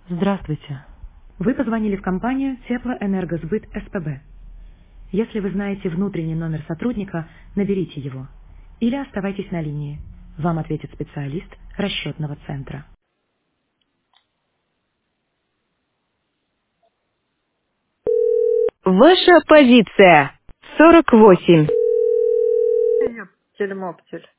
Здравствуйте. Вы позвонили в компанию Теплоэнергосбыт СПБ. Если вы знаете внутренний номер сотрудника, наберите его. Или оставайтесь на линии. Вам ответит специалист расчетного центра. Ваша позиция 48. Телемоптель.